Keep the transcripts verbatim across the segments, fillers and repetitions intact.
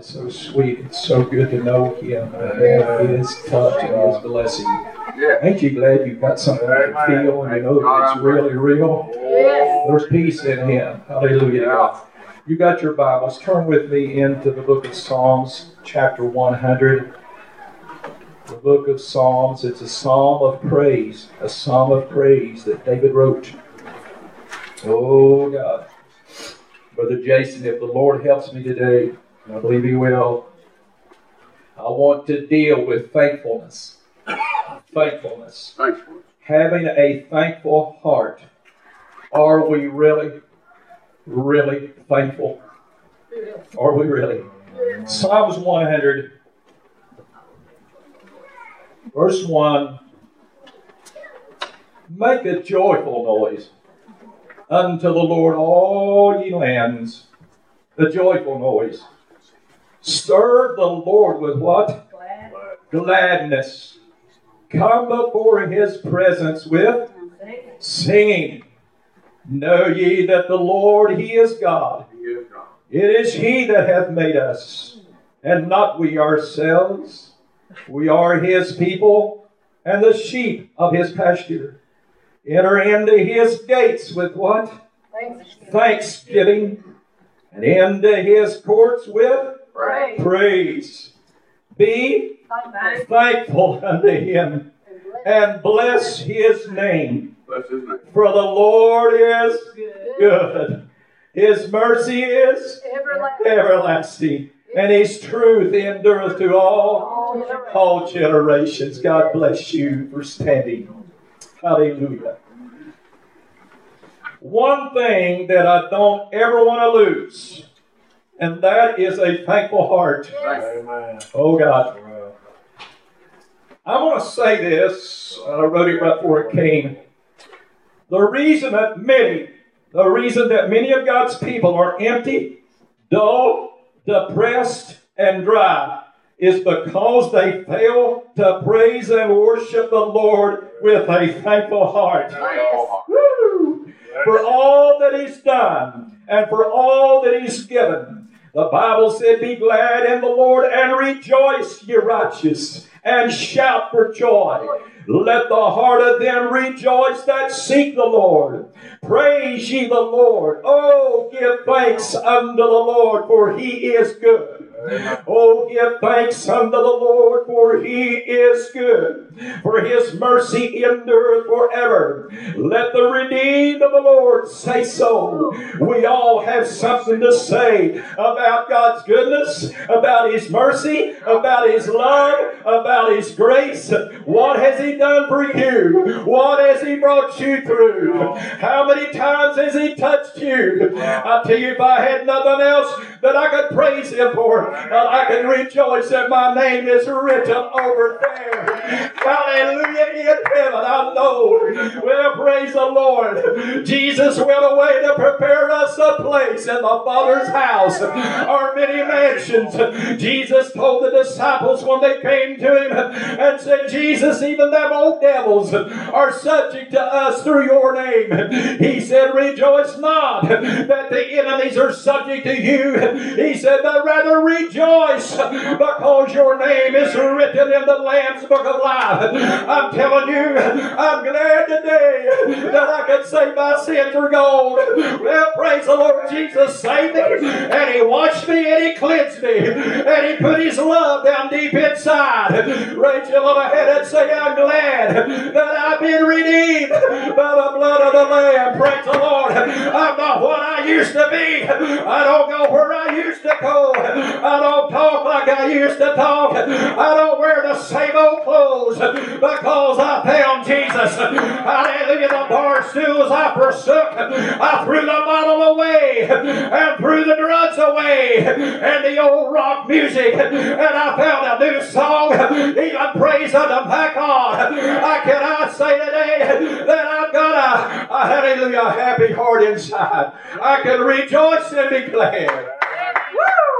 So sweet. It's so good to know Him and His touch and His blessing. Ain't you glad you've got something you can feel and you know that it's really real? There's peace in Him. Hallelujah to God. You got your Bibles. Turn with me into the book of Psalms, chapter one hundred. The book of Psalms. It's a psalm of praise. A psalm of praise that David wrote. Oh, God. Brother Jason, if the Lord helps me today, and I believe He will, I want to deal with thankfulness. Thankfulness. Thankfulness. Having a thankful heart. Are we really, really thankful? Are we really? Psalms one hundred, verse one. Make a joyful noise unto the Lord, all ye lands. A joyful noise. Serve the Lord with what? Glad. Gladness. Come before His presence with singing. Know ye that the Lord, He is God. It is He that hath made us, and not we ourselves. We are His people, and the sheep of His pasture. Enter into His gates with what? Thanksgiving. Thanksgiving. And into His courts with praise. Praise. Be thankful. thankful unto Him and bless His name. Bless His name. For the Lord is good. good. His mercy is everlasting. everlasting. And His truth endureth to all, all generations. God bless you for standing. Hallelujah. One thing that I don't ever want to lose, and that is a thankful heart. Yes. Oh, God. I want to say this. I wrote it right before it came. The reason that many, the reason that many of God's people are empty, dull, depressed, and dry is because they fail to praise and worship the Lord with a thankful heart. Woo! For all that He's done and for all that He's given. The Bible said, be glad in the Lord and rejoice, ye righteous, and shout for joy. Let the heart of them rejoice that seek the Lord. Praise ye the Lord. Oh, give thanks unto the Lord, for He is good. Oh, give thanks unto the Lord, for He is good. For His mercy endureth forever. Let the redeemed of the Lord say so. We all have something to say about God's goodness, about His mercy, about His love, about His grace. What has He done for you? What has He brought you through? How many times has He touched you? I tell you, if I had nothing else that I could praise Him for, I can rejoice that my name is written over there. Hallelujah in heaven. I know. Well, praise the Lord. Jesus went away to prepare us a place in the Father's house. Our many mansions. Jesus told the disciples when they came to Him and said, Jesus, even them old devils are subject to us through your name. He said, rejoice not that the enemies are subject to you. He said, but rather rejoice because your name is written in the Lamb's book of life. I'm telling you, I'm glad today that I could say my sins are gone. Well, praise the Lord. Jesus saved me, and He washed me, and He cleansed me, and He put His love down deep inside. Rachel, on ahead and say, I'm glad that I've been redeemed by the blood of the Lamb. Praise the Lord. I'm not what I used to be. I don't go where I used to go. I don't talk like I used to talk. I don't wear the same old clothes because I found Jesus. Hallelujah. The bar stools I forsook. I threw the bottle away and threw the drugs away and the old rock music, and I found a new song. Even praise unto my God. I cannot say today that I've got a, a hallelujah happy heart inside. I can rejoice and be glad. Woo!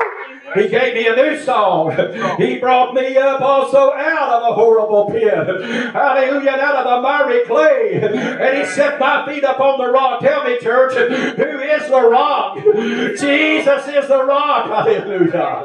He gave me a new song. He brought me up also out of a horrible pit. Hallelujah. Out of the miry clay. And He set my feet up on the rock. Tell me, church, who is the rock? Jesus is the rock. Hallelujah.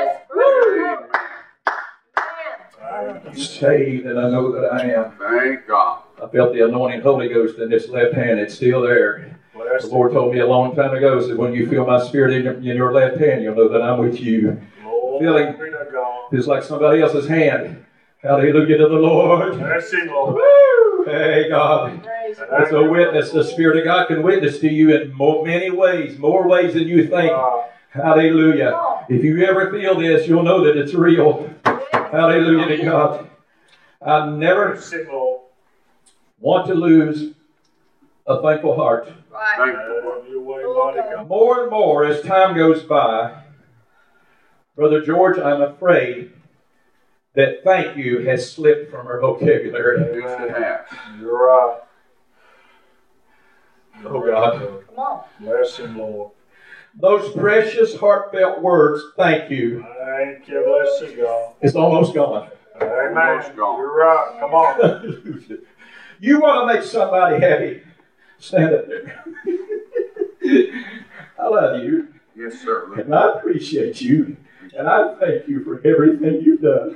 I'm saved, and I know that I am. Thank God. I felt the anointing Holy Ghost in this left hand. It's still there. The Lord told me a long time ago, said, when you feel my spirit in your, in your left hand, you'll know that I'm with you. Feeling feels like somebody else's hand. Hallelujah to the Lord. Woo! Hey, God. As a witness, the Spirit of God can witness to you in more, many ways, more ways than you think. Hallelujah. If you ever feel this, you'll know that it's real. Hallelujah to God. I never want to lose a thankful heart. More and more as time goes by, Brother George, I'm afraid that thank you has slipped from our vocabulary. Yes, it has. You're right. Oh God. Come on. Bless Him, Lord. Those precious, heartfelt words, thank you, Thank you, bless you, God. it's almost gone. Amen. Almost gone. You're right. Come on. You want to make somebody happy, stand up there. I love you, Yes, sir. and I appreciate you, and I thank you for everything you've done.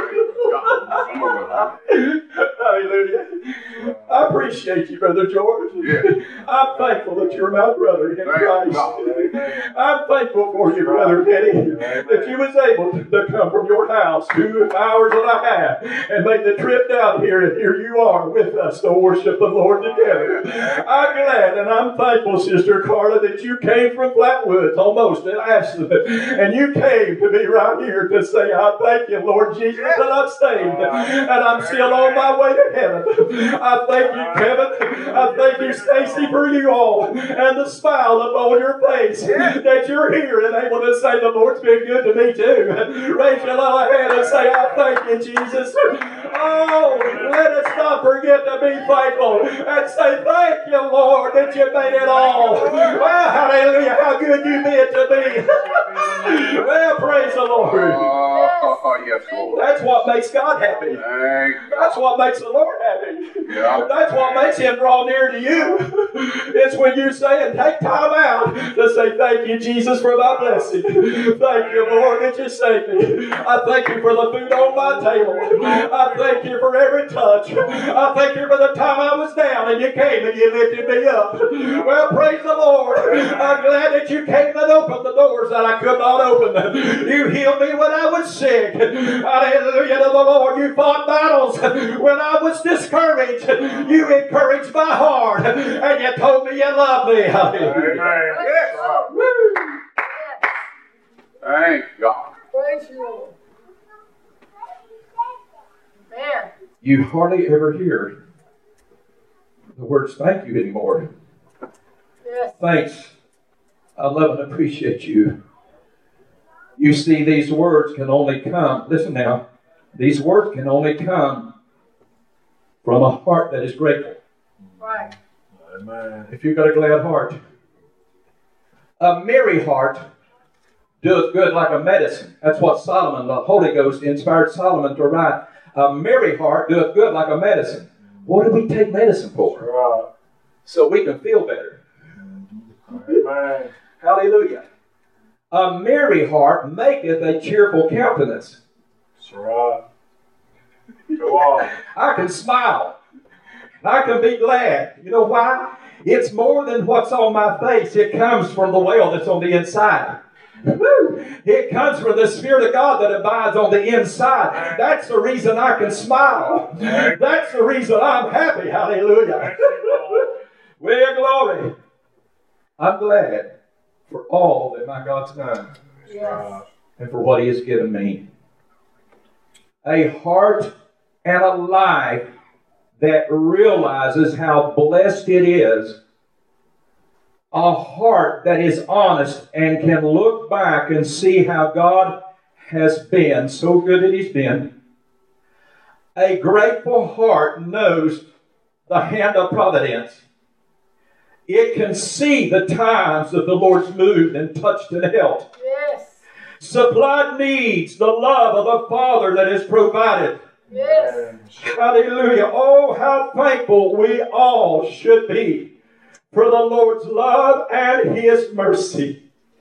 Hallelujah. I appreciate you, Brother George. Yeah. I'm thankful that you're my brother in Thank Christ. God. I'm thankful for you, Brother Kenny, that you was able to come from your house two hours and a half and make the trip down here, and here you are with us to worship the Lord together. I'm glad and I'm thankful, Sister Carla, that you came from Flatwoods, almost in Ashland, and you came to be right here to say, I thank you, Lord Jesus, that I'm saved, and I'm still on my way to heaven. I thank you, Kevin. I thank you, Stacy, for you all, and the smile upon your face that you're here and able to say the Lord's been good to me too. Raise your little hand and say, I thank you, Jesus. Oh, let us not forget to be thankful and say, thank you, Lord, that you made it all. Well, hallelujah, how good you've been to me. Well, praise the Lord. Oh, yes, Lord. That's what makes God happy. Thank That's what makes the Lord happy. Yeah. That's what makes Him draw near to you. It's when you say and take time out to say, thank you, Jesus, for my blessing. Thank you, Lord, that you saved me. I thank you for the food on my table. I thank you for every touch. I thank you for the time I was down and you came and you lifted me up. Well, praise the Lord. I'm glad that you came and opened the doors that I could not open. You healed me when I was sick. Hallelujah to the Lord. You fought battles when I was discouraged. You encouraged my heart and you told me you love me. Hallelujah. Amen. Yes. Woo. Thank God. Praise you, Lord. Man. You hardly ever hear the words thank you anymore. Yes. Thanks. I love and appreciate you. You see, these words can only come, listen now, these words can only come from a heart that is grateful. Right. Amen. If you've got a glad heart, a merry heart doeth good like a medicine. That's what Solomon, the Holy Ghost, inspired Solomon to write. A merry heart doeth good like a medicine. What do we take medicine for? Right. So we can feel better. Amen. Hallelujah. A merry heart maketh a cheerful countenance. That's right. Go on. I can smile. I can be glad. You know why? It's more than what's on my face. It comes from the well that's on the inside. Woo! It comes from the Spirit of God that abides on the inside. That's the reason I can smile. That's the reason I'm happy. Hallelujah. Well, glory. I'm glad for all that my God's done Yes. and for what He has given me. A heart and a life that realizes how blessed it is. A heart that is honest and can look back and see how God has been so good that He's been. A grateful heart knows the hand of providence. It can see the times that the Lord's moved and touched and helped. Yes. supplied needs, the love of a Father that has provided. Yes. Hallelujah. Oh, how thankful we all should be for the Lord's love and His mercy.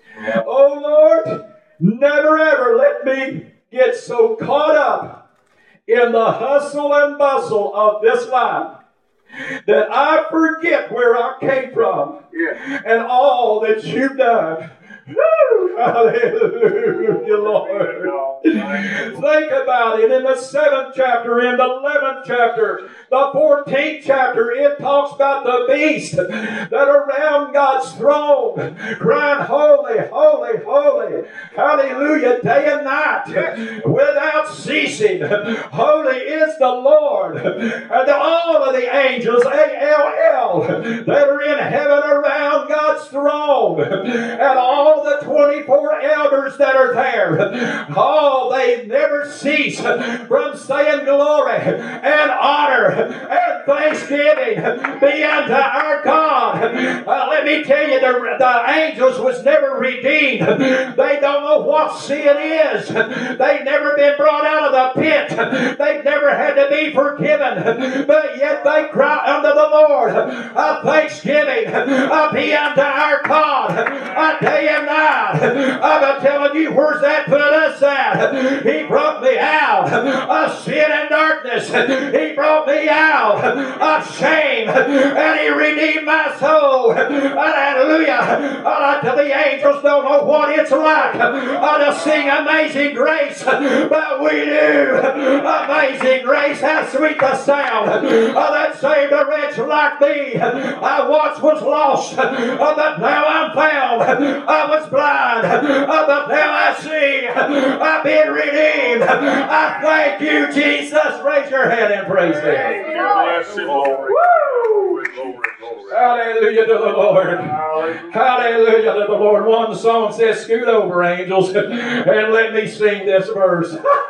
Oh, Lord, never ever let me get so caught up in the hustle and bustle of this life that I forget where I came from Yeah. and all that you've done. Woo! Hallelujah, Lord. Think about it. In the seventh chapter, in the eleventh chapter, the fourteenth chapter, it talks about the beast that are around God's throne, crying, holy, holy, holy. Hallelujah, day and night, without ceasing. Holy is the Lord. And all of the angels, A L L, that are in heaven around God's throne, and all the twenty-four elders that are there, oh, they never cease from saying glory and honor and thanksgiving be unto our God. Uh, let me tell you, the, the angels was never redeemed. They don't know what sin is. They've never been brought out of the pit. They've never had to be forgiven. But yet they cry unto the Lord a thanksgiving uh, be unto our God a day and night. I'm telling you, where's that put us at? He brought me out of sin and darkness. He brought me out of shame, and He redeemed my soul. Hallelujah. Until the angels don't know what it's like to sing Amazing Grace, but we do. Amazing Grace, how sweet the sound that saved a wretch like me. I once was lost, but now I'm found. I was blind, but now I see. I've been redeemed. I thank you, Jesus. Raise your hand and praise Him. Bless you, Lord. Woo! Hallelujah to the Lord. Hallelujah to the Lord. One song says, scoot over, angels, and let me sing this verse.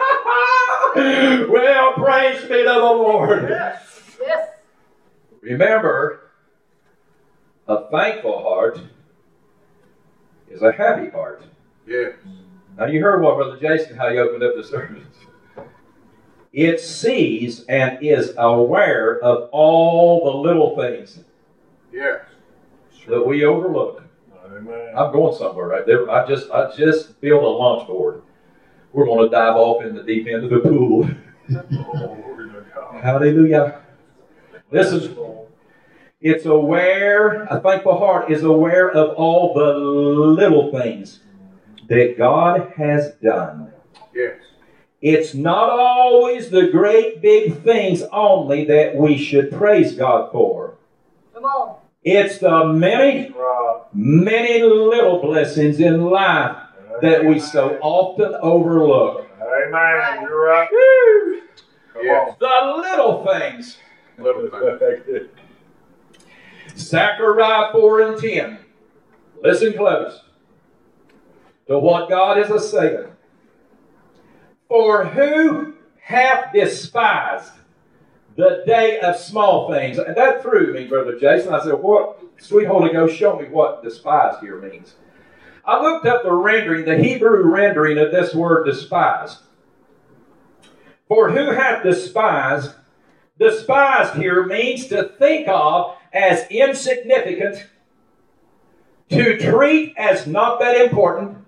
Well, praise be to the Lord. Yes. Yes. Remember, a thankful heart is a happy heart. Yes. Now you heard what Brother Jason, how he opened up the service. It sees and is aware of all the little things Yes. that we overlook. Amen. I'm going somewhere right there. I just I just built a launch board. We're going to dive off in the deep end of the pool. Glory to God. Hallelujah. Listen, it's aware, a thankful heart is aware of all the little things that God has done. Yes. It's not always the great big things only that we should praise God for. Come on. It's the many, Right. many little blessings in life that we so often overlook. Amen. You're right. Woo! Come Yes. The little things. Little things. Zechariah four and ten. Listen close to what God is a-saying. For who hath despised the day of small things? And that threw me, Brother Jason. I said, what? Sweet Holy Ghost, show me what despised here means. I looked up the rendering, the Hebrew rendering of this word despised. For who hath despised? Despised here means to think of as insignificant, to treat as not that important,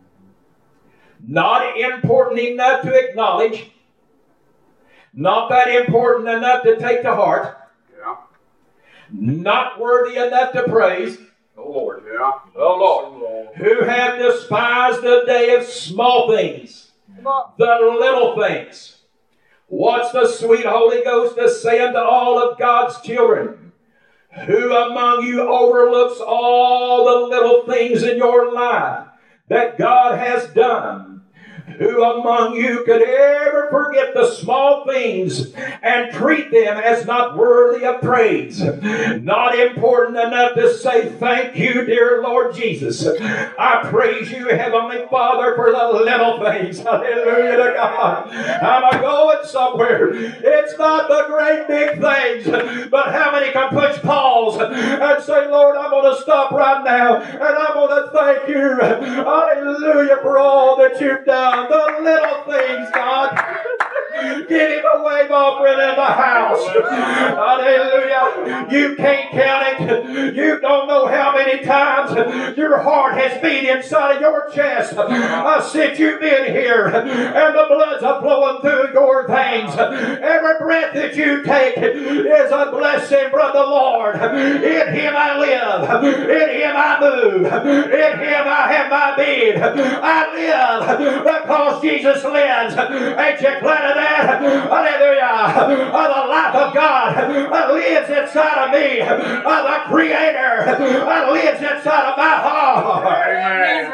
not important enough to acknowledge, not that important enough to take to heart, Yeah. not worthy enough to praise. Oh Lord. Yeah. Oh Lord. Who hath despised the day of small things, Come on. the little things. What's the sweet Holy Ghost to say unto all of God's children? Who among you overlooks all the little things in your life that God has done? Who among you could ever forget the small things and treat them as not worthy of praise? Not important enough to say thank you, dear Lord Jesus. I praise you, Heavenly Father, for the little things. Hallelujah to God. I'm a going somewhere. It's not the great big things, but how many can push pause and say, Lord, I'm going to stop right now and I'm going to thank you. Hallelujah for all that you've done. The little things, God. Give him a wave offering in the house. Hallelujah. You can't count it. You don't know how many times your heart has beat inside of your chest. I since you've been here and the blood's a flowing through your veins. Every breath that you take is a blessing from the Lord. In him I live. In him I move. In him I have my being. I live because Jesus lives. Ain't you glad of that? Hallelujah. The life of God lives inside of me. The Creator lives inside of my heart. Amen.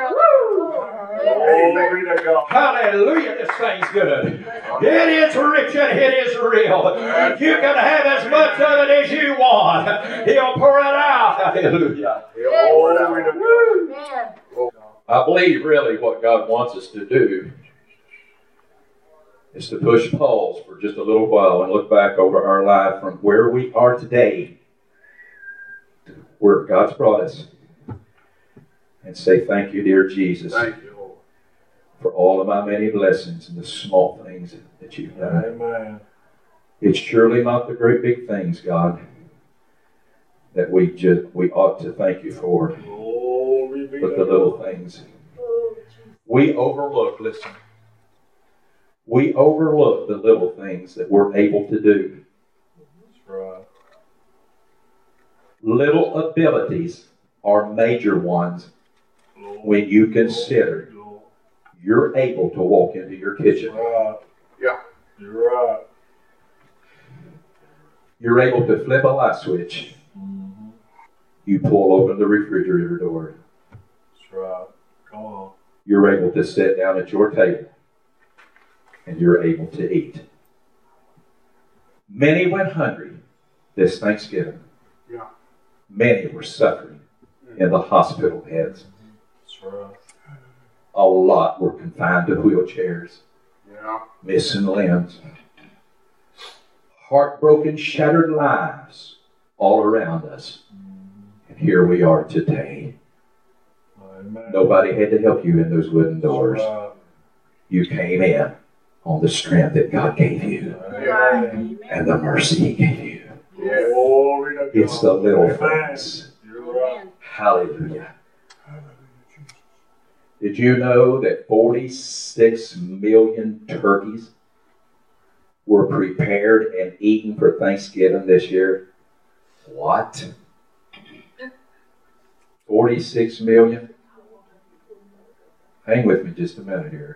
Glory to God. Hallelujah. This thing's good. It is rich and it is real. You can have as much of it as you want. He'll pour it out. Hallelujah. Glory to God. Amen. I believe really what God wants us to do is to push pause for just a little while and look back over our life from where we are today to where God's brought us and say, thank you, dear Jesus, Thank you, Lord. for all of my many blessings and the small things that you've done. Amen. It's surely not the great big things, God, that we just we ought to thank you for, Glory be but to the little God. things. We overlook, listen, we overlook the little things that we're able to do. That's right. Little abilities are major ones Glory, when you consider glory, you're able to walk into your kitchen. right. Yeah. You're right. You're able to flip a light switch. Mm-hmm. You pull open the refrigerator door. That's right. Come on. You're able to sit down at your table and you're able to eat. Many went hungry this Thanksgiving. Yeah. Many were suffering in the hospital beds. That's right. A lot were confined to wheelchairs, Yeah. missing limbs. Heartbroken, shattered lives all around us. And here we are today. Amen. Nobody had to help you in those wooden doors. That's right. You came in on the strength that God gave you Amen. and the mercy He gave you. Yeah. Glory to God. It's the little Amen. things. You're right. Hallelujah. Did you know that forty-six million turkeys were prepared and eaten for Thanksgiving this year? What? forty-six million? Hang with me just a minute here.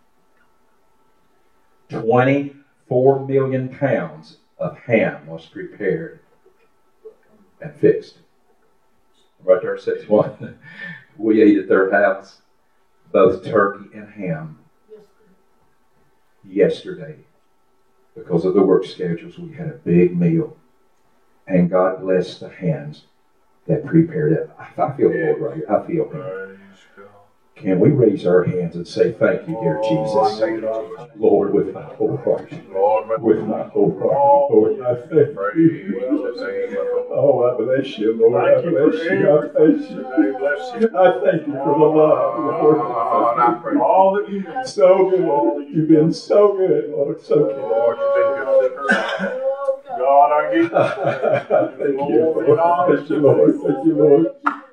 twenty-four million pounds of ham was prepared and fixed. Right there it says one. We ate at their house both turkey and ham yesterday. Because of the work schedules, we had a big meal. And God bless the hands that prepared it. I feel the Lord right here. I feel Him. Praise God. Can we raise our hands and say, thank you, dear Oh, Jesus? Thank you, Jesus. Lord, with my whole heart. Lord, with With my whole heart. Lord, I thank praise you. the name of the Lord. Oh, I bless you, Lord. I Thank you for bless you. I everything. bless you. Today, bless you. I thank you for the love, Lord, I Lord. praise All that you do. So good. You've been so good, Lord. So good. Lord, you've been good to us. God, I give you Thank you, Lord. Thank you, Lord. Thank you, Lord.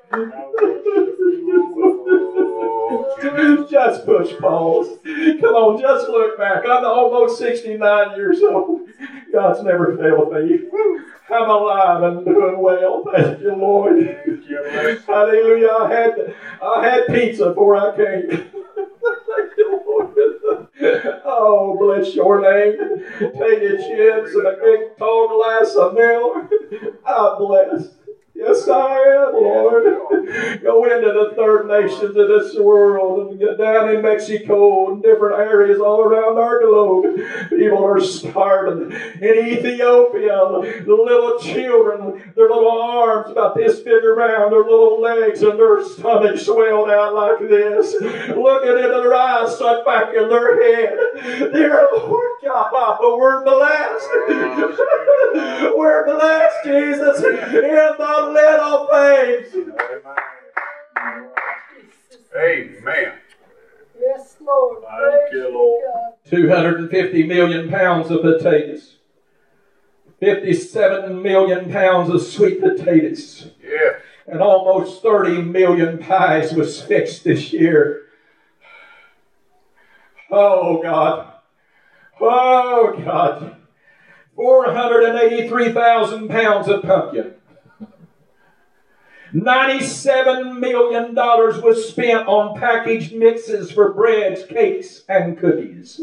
Just push pause. Come on, just look back. I'm almost sixty-nine years old. God's never failed me. I'm alive and doing well. Thank you, Lord. Thank you, bless you. Hallelujah. I had I had pizza before I came. Thank you, Lord. Oh, bless your name. Take your chips and a big tall glass of milk. I'm blessed. Yes, I am, Lord. Go into the third nations of this world and get down in Mexico and different areas all around our globe. People are starving. In Ethiopia, the little children, their little arms about this big around, their little legs and their stomachs swelled out like this. Looking into their eyes stuck back in their head. Dear Lord God, we're blessed. We're blessed, Jesus, in the little things. Amen. Yes, Lord. Thank Praise you, you, Lord. God. two hundred fifty million pounds of potatoes. fifty-seven million pounds of sweet potatoes. Yeah. And almost thirty million pies was fixed this year. Oh, God. Oh, God. four hundred eighty-three thousand pounds of pumpkin. ninety-seven million dollars was spent on packaged mixes for breads, cakes, and cookies.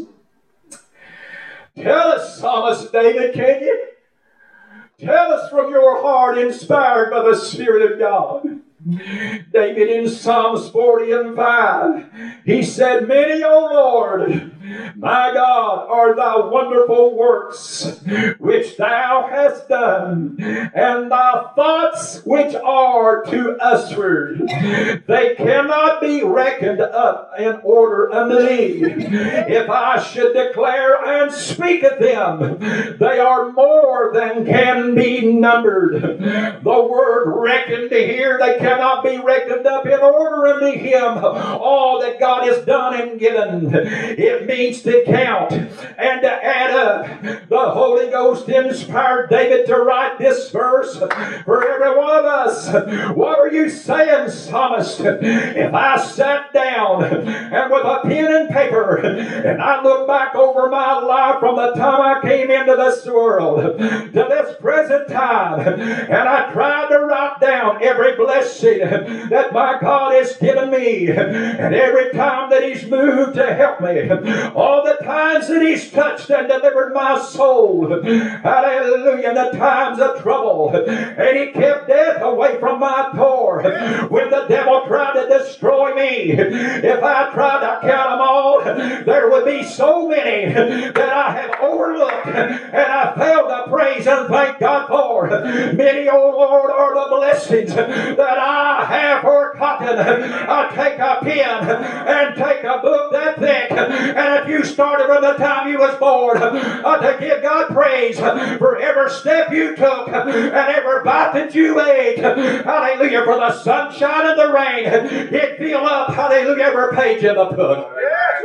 Tell us, Psalmist David, can you? Tell us from your heart, inspired by the Spirit of God. David in Psalms forty and five, he said, many, O Lord, my God, are thy wonderful works which thou hast done, and thy thoughts which are to usward. They cannot be reckoned up in order unto thee. If I should declare and speak of them, they are more than can be numbered. The word reckoned here, they cannot be reckoned up in order unto him. All that God has done and given, it means to count and to add up. The Holy Ghost inspired David to write this verse for every one of us. What are you saying, psalmist? If I sat down and with a pen and paper and I look back over my life from the time I came into this world to this present time, and I tried to write down every blessing that my God has given me, and every time that He's moved to help me, all the times that He's touched and delivered my soul, hallelujah, in the times of trouble, and He kept death away from my door when the devil tried to destroy me. If I tried to count them all, there would be so many that I have overlooked and I failed to praise and thank God for. Many, oh Lord, are the blessings that I have forgotten. I take a pen and take a book that thick, and if you started from the time you was born, uh, to give God praise for every step you took and every bite that you ate, hallelujah, for the sunshine and the rain, it fill up, hallelujah, every page in the book. Yes.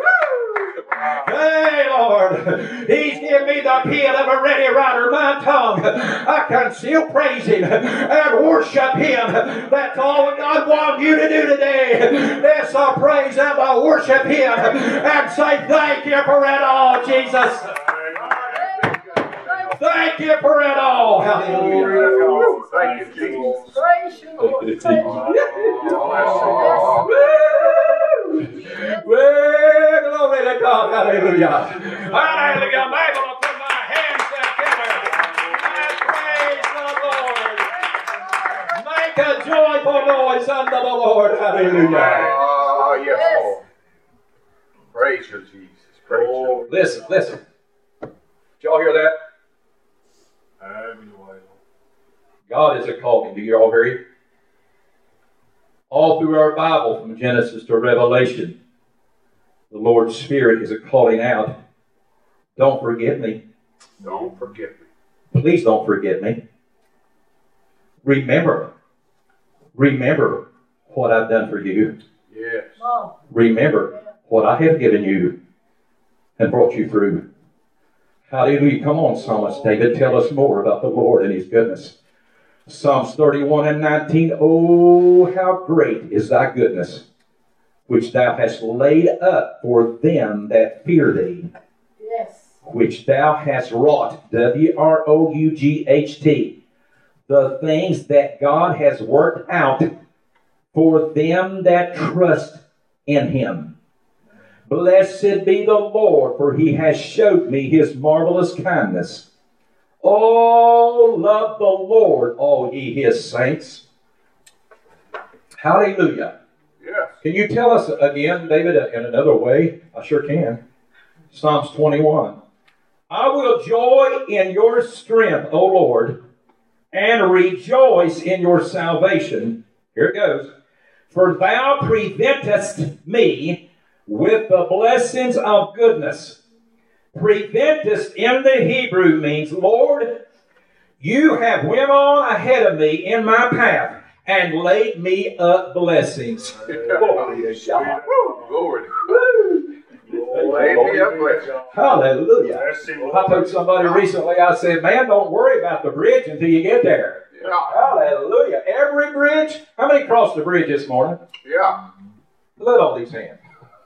Hey, Lord, He's given me the pen of a ready writer. My tongue, I can still praise Him and worship Him. That's all God wants you to do today. Let's uh, praise and uh, worship Him and say thank you for it all, Jesus. Thank you for it all. Hallelujah. Thank you, Jesus. Praise you, Lord. Praise you. Well, glory to God. Hallelujah. Hallelujah. I'm able to put my hands together and praise the Lord. Make a joyful noise unto the Lord. Hallelujah. Oh, yes, Lord. Praise you, Jesus. Praise you. Listen, listen. Did y'all hear that? God is a calling. Do you all hear it? All through our Bible, from Genesis to Revelation, the Lord's Spirit is a calling out. Don't forget me. Don't forget me. Please don't forget me. Remember. Remember what I've done for you. Yes. Mom. Remember what I have given you and brought you through. Hallelujah. Come on, Psalmist David. Tell us more about the Lord and His goodness. Psalms thirty-one and nineteen. Oh, how great is thy goodness, which thou hast laid up for them that fear thee. Yes. Which thou hast wrought. W R O U G H T. The things that God has worked out for them that trust in Him. Blessed be the Lord, for He has showed me His marvelous kindness. Oh, love the Lord, all ye His saints. Hallelujah. Yes. Can you tell us again, David, in another way? I sure can. Psalms twenty-one. I will joy in your strength, O Lord, and rejoice in your salvation. Here it goes. For thou preventest me with the blessings of goodness. Preventest in the Hebrew means, Lord, you have went on ahead of me in my path and laid me up blessings. Glory to God. Glory. Woo. Lay me up blessed. Hallelujah. Bless him, I told somebody recently, I said, man, don't worry about the bridge until you get there. Yeah. Hallelujah. Every bridge. How many crossed the bridge this morning? Yeah. Let all these hands.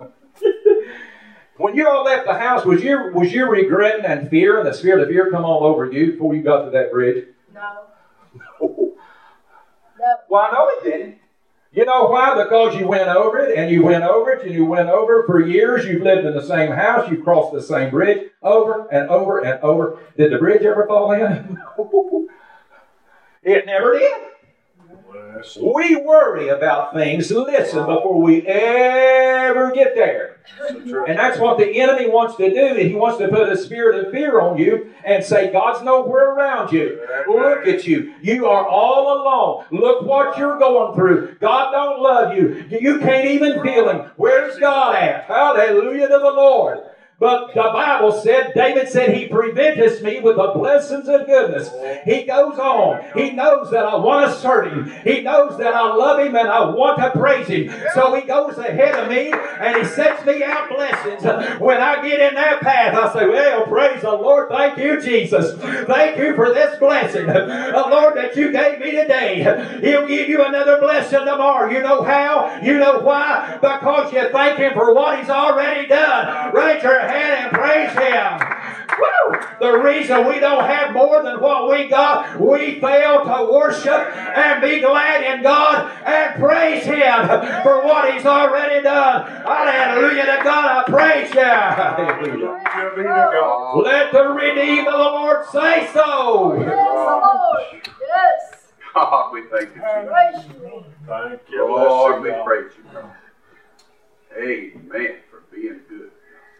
When you all left the house, was you was you regretting and fear, and the spirit of fear come all over you before you got to that bridge? No. No. No. Well, no, it didn't. You know why? Because you went over it, and you went over it, and you went over it for years. You've lived in the same house. You've crossed the same bridge over and over and over. Did the bridge ever fall in? No. It never did. Bless him. We worry about things, listen, before we ever get there. And that's what the enemy wants to do. He wants to put a spirit of fear on you and say, God's nowhere around you. Look at you. You are all alone. Look what you're going through. God don't love you. You can't even feel Him. Where's God at? Hallelujah to the Lord. But the Bible said, David said, He preventeth me with the blessings of goodness. He goes on. He knows that I want to serve Him. He knows that I love Him and I want to praise Him. So He goes ahead of me and He sets me out blessings. When I get in that path, I say, well, praise the Lord. Thank you, Jesus. Thank you for this blessing. The Lord that you gave me today. He'll give you another blessing tomorrow. You know how? You know why? Because you thank Him for what He's already done. Raise your hand and praise Him. Woo! The reason we don't have more than what we got, we fail to worship and be glad in God and praise Him for what He's already done. Hallelujah to God, I praise you. Hallelujah. Hallelujah be to God. Let the redeemed of the Lord say so. Yes, Lord. Yes. God, we thank you, Jesus. Praise you. Thank you, Lord, bless we him, God. praise you, God. Amen for being good.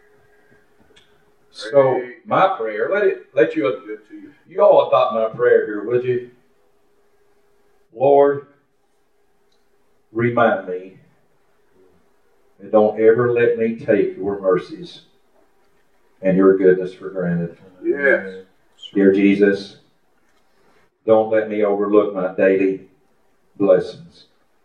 So my prayer, let it let you Good to you. you all adopt my prayer here, would you? Lord, remind me and don't ever let me take your mercies and your goodness for granted. Yes. Dear Jesus, don't let me overlook my daily blessings.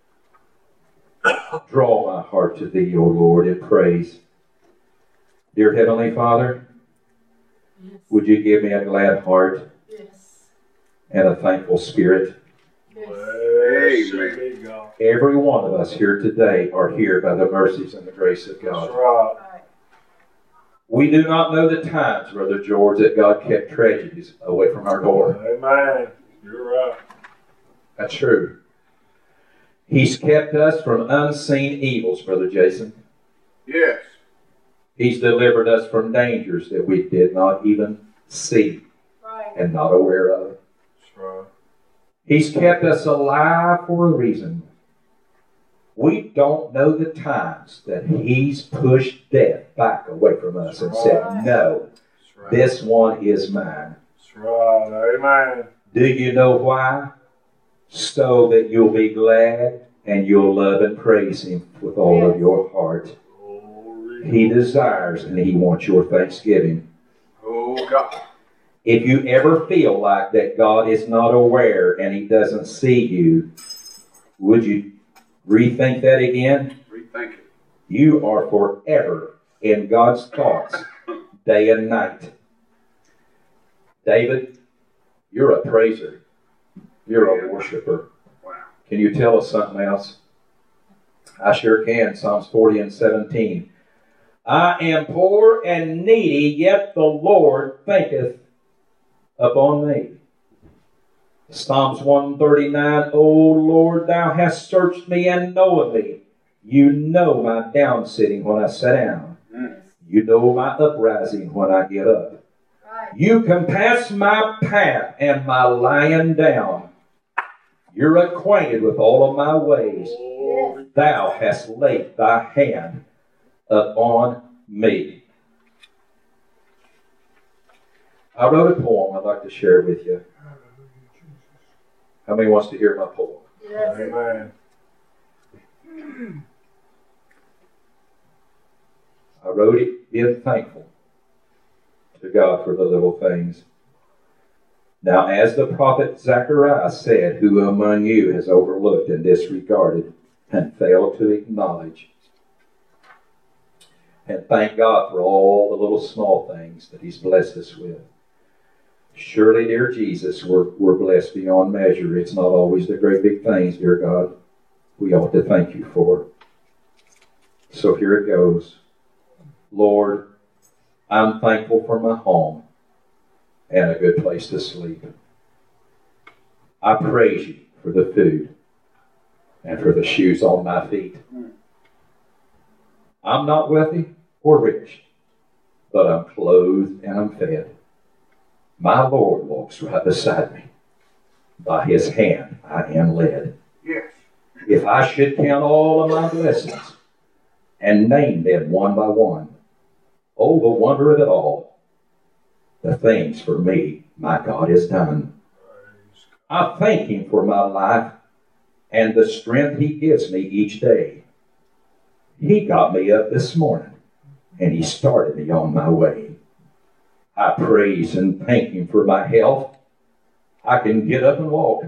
Draw my heart to Thee, O Lord, in praise. Dear Heavenly Father, Yes. would you give me a glad heart Yes. and a thankful spirit? Yes. Bless Amen. be God. Every one of us here today are here by the mercies and the grace of That's God. right. Right. We do not know the times, Brother George, that God kept tragedies away from our door. Amen. You're right. That's true. He's kept us from unseen evils, Brother Jason. Yes. He's delivered us from dangers that we did not even see Right. and not aware of. That's right. He's kept us alive for a reason. We don't know the times that He's pushed death back away from us and said, no, That's right. this one is mine. That's right. Amen. Do you know why? So that you'll be glad and you'll love and praise Him with all of your heart. Glory. He desires and He wants your thanksgiving. Oh, God. If you ever feel like that God is not aware and He doesn't see you, would you rethink that again? Rethink it. You are forever in God's thoughts, day and night. David, you're a praiser. You're a worshiper. Wow. Can you tell us something else? I sure can. Psalms forty and seventeen. I am poor and needy, yet the Lord thinketh upon me. Psalms one thirty-nine. O Lord, Thou hast searched me and knoweth me. You know my down sitting when I sit down. Mm. You know my uprising when I get up. Right. You compass my path and my lying down. You're acquainted with all of my ways. Glory. Thou hast laid thy hand upon me. I wrote a poem I'd like to share with you. How many wants to hear my poem? Yes. Amen. I wrote it being thankful to God for the little things. Now, as the prophet Zechariah said, who among you has overlooked and disregarded and failed to acknowledge and thank God for all the little small things that He's blessed us with? Surely, dear Jesus, we're, we're blessed beyond measure. It's not always the great big things, dear God, we ought to thank you for. So here it goes. Lord, I'm thankful for my home and a good place to sleep. I praise you for the food and for the shoes on my feet. I'm not wealthy or rich, but I'm clothed and I'm fed. My Lord walks right beside me. By His hand I am led. Yes. If I should count all of my blessings and name them one by one, oh, the wonder of it all, the things for me my God has done. I thank Him for my life and the strength He gives me each day. He got me up this morning and He started me on my way. I praise and thank Him for my health. I can get up and walk.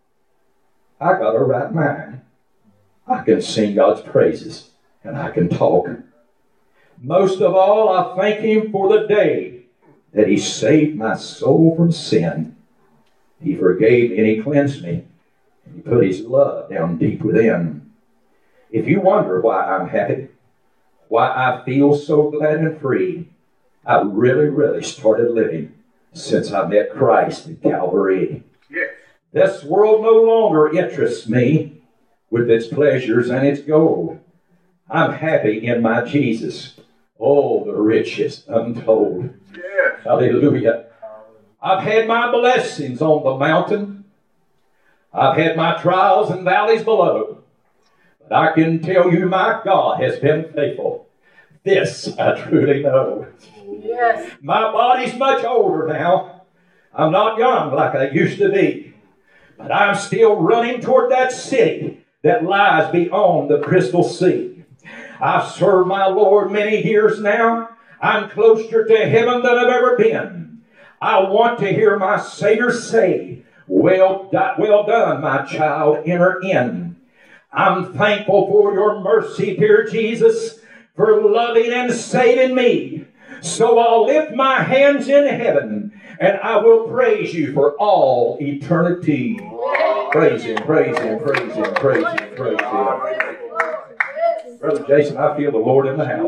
I got a right mind. I can sing God's praises and I can talk. Most of all, I thank Him for the day that He saved my soul from sin. He forgave me and He cleansed me. And He put His love down deep within. If you wonder why I'm happy, why I feel so glad and free, I really, really started living since I met Christ at Calvary. Yes. This world no longer interests me with its pleasures and its gold. I'm happy in my Jesus. Oh, the riches untold. Yes. Hallelujah. I've had my blessings on the mountain. I've had my trials and valleys below. But I can tell you my God has been faithful. This I truly know. Yes. My body's much older now. I'm not young like I used to be. But I'm still running toward that city that lies beyond the crystal sea. I've served my Lord many years now. I'm closer to heaven than I've ever been. I want to hear my Savior say, well, do- well done, my child, enter in. I'm thankful for your mercy, dear Jesus, for loving and saving me. So I'll lift my hands in heaven and I will praise you for all eternity. Praise Him, praise Him, praise Him, praise Him, praise Him. Brother Jason, I feel the Lord in the house.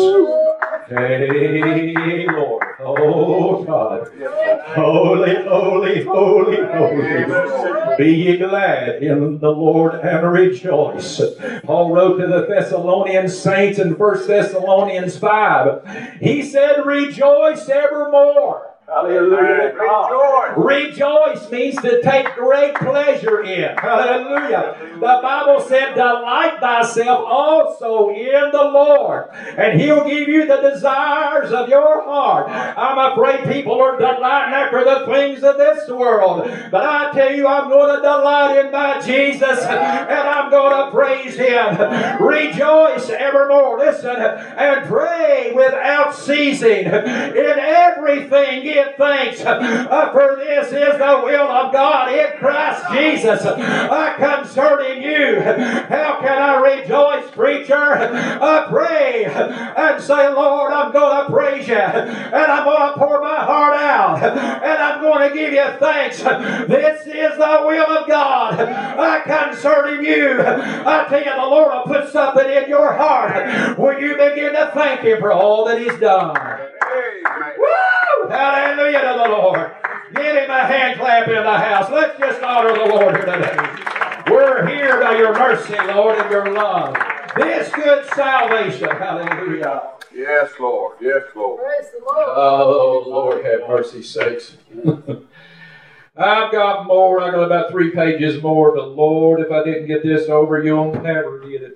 Hey, Lord. Oh, God. Holy, holy, holy, holy. Be ye glad in the Lord and rejoice. Paul wrote to the Thessalonian saints in First Thessalonians five. He said, rejoice evermore. Hallelujah. Rejoice. Rejoice means to take great pleasure in. Hallelujah. The Bible said, delight thyself also in the Lord, and He'll give you the desires of your heart. I'm afraid people are delighting after the things of this world, but I tell you, I'm going to delight in my Jesus, and I'm going to praise Him. Rejoice evermore. Listen, and pray without ceasing. In everything give thanks, uh, for this is the will of God in Christ Jesus uh, concerning you. How can I rejoice, preacher? Uh, pray and say, Lord, I'm going to praise you, and I'm going to pour my heart out, and I'm going to give you thanks. This is the will of God uh, concerning you. I tell you, the Lord will put something in your heart when you begin to thank Him for all that He's done. Amen. Woo! Hallelujah to the Lord. Give Him a hand clap in the house. Let's just honor the Lord here today. We're here by your mercy, Lord, and your love. This good salvation. Hallelujah. Yes, Lord. Yes, Lord. Praise the Lord. Oh, Lord, have mercy sakes. I've got more. I got about three pages more. But Lord, if I didn't get this over, you'll never get it.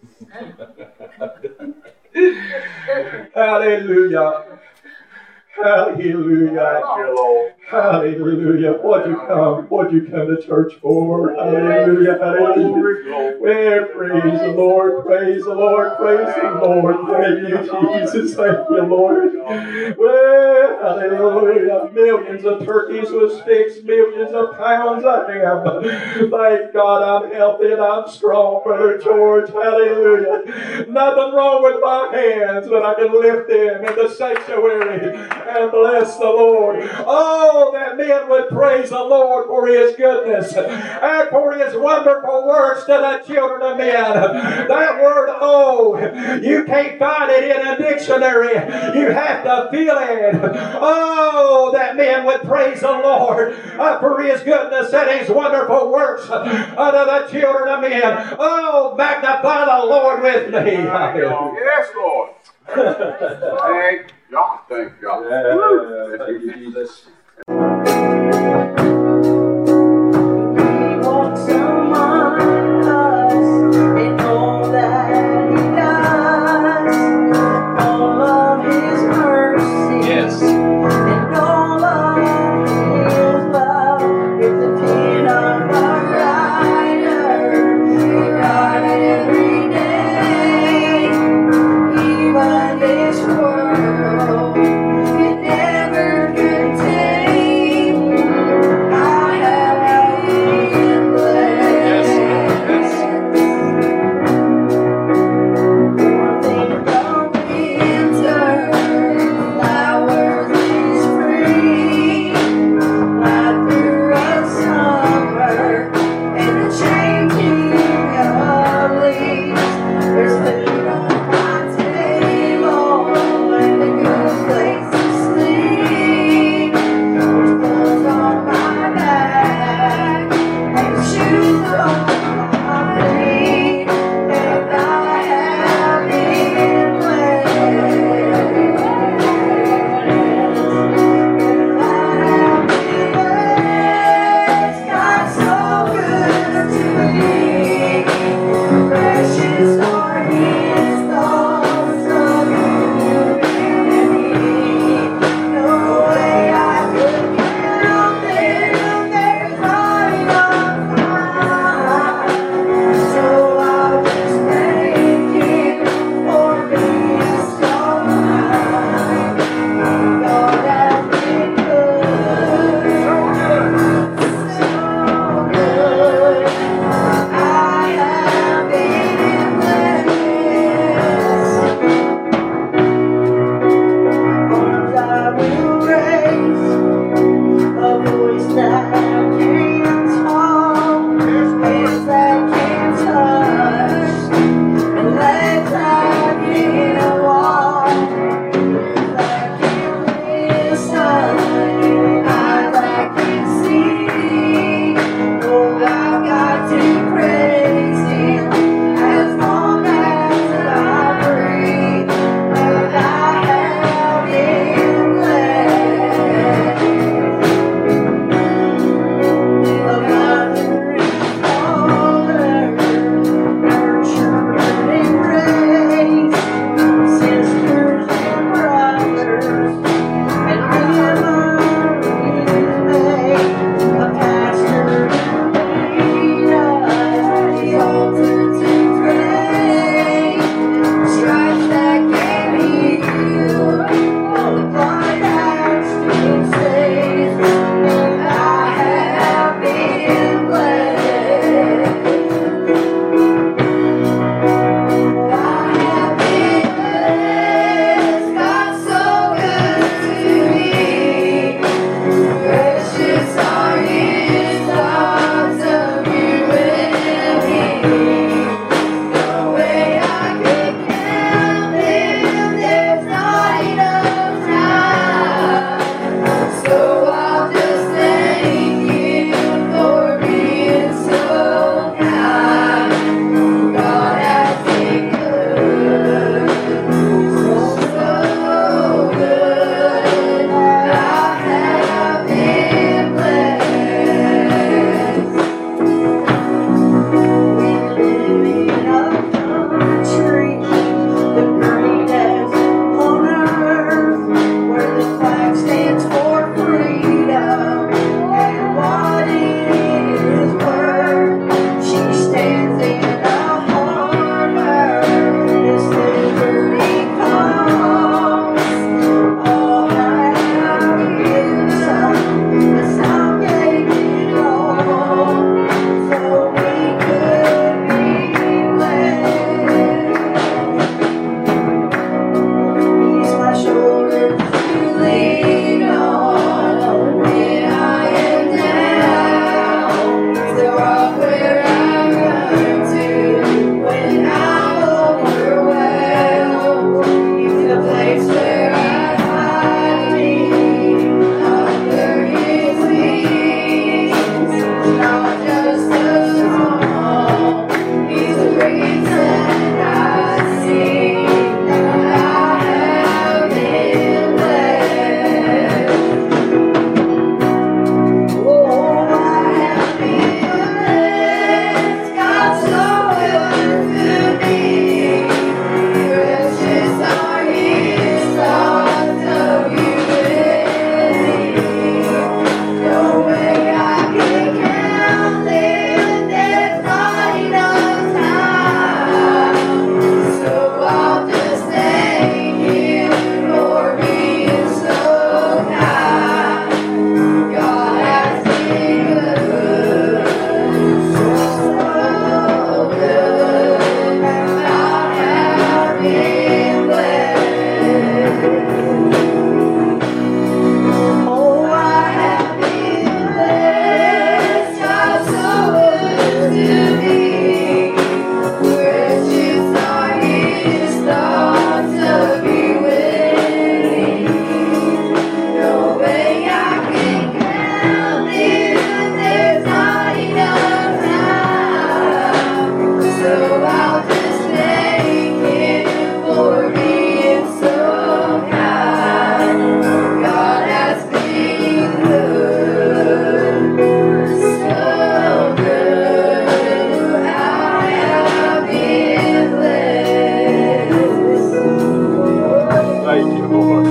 Hallelujah. Hallelujah. Thank you, Lord. Hallelujah. What'd you come? What'd you come to church for? Hallelujah. Hallelujah. Well, praise the Lord. Praise the Lord. Praise the Lord. Thank you, Jesus. Thank you, Lord. Well, hallelujah. Millions of turkeys with sticks, millions of pounds of ham. Thank God I'm healthy and I'm strong, Brother George. Hallelujah. Nothing wrong with my hands, but I can lift them in the sanctuary and bless the Lord. Oh, that men would praise the Lord for His goodness and for His wonderful works to the children of men. That word, oh, you can't find it in a dictionary. You have to feel it. Oh, that men would praise the Lord uh, for His goodness and His wonderful works uh, to the children of men. Oh, magnify the Lord with me. Yes, Lord. Thank God. Thank God. Yeah, thank you, Jesus.